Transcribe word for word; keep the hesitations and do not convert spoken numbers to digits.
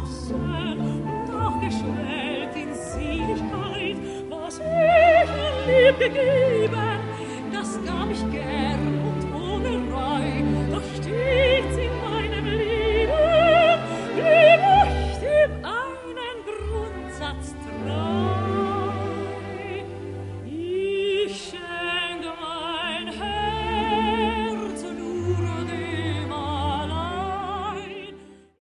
genossen und auch geschwelgt in Seligkeit, was ich an Lieb gegeben, das gab ich gern